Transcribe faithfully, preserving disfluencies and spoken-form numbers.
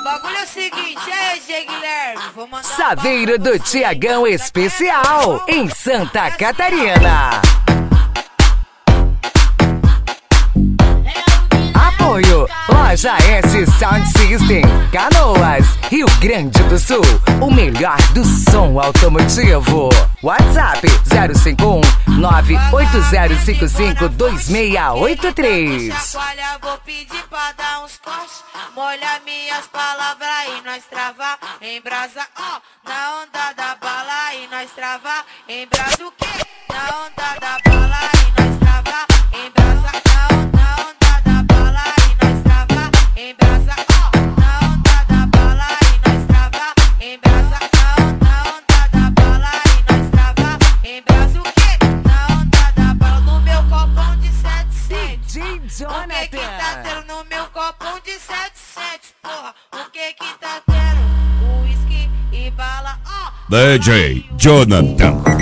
bagulho é o seguinte, é G Guilherme, vou mandar Saveiro do Tiagão Especial, em Santa Catarina. Apoio Loja S Sound System, Canoas, Rio Grande do Sul. O melhor do som automotivo. WhatsApp zero cinco um nove oito zero cinco cinco dois seis oito três. Vou pedir pra dar uns cortes, molha minhas palavras e nós travar em brasa, ó, na onda da bala e nós travar em brasa o quê? Na onda da bala e nós travar em brasa, na onda, na onda da bala e nós travar em brasa, ó, na onda da bala e nós travar em brasa, na onda, na onda da bala e nós travar em brasa o quê? Na onda da bala no meu copão de setecentos. O que que tá tendo no meu copão de setecentos, porra? O que que tá tendo? Whisky e bala, ó. D J Jonathan.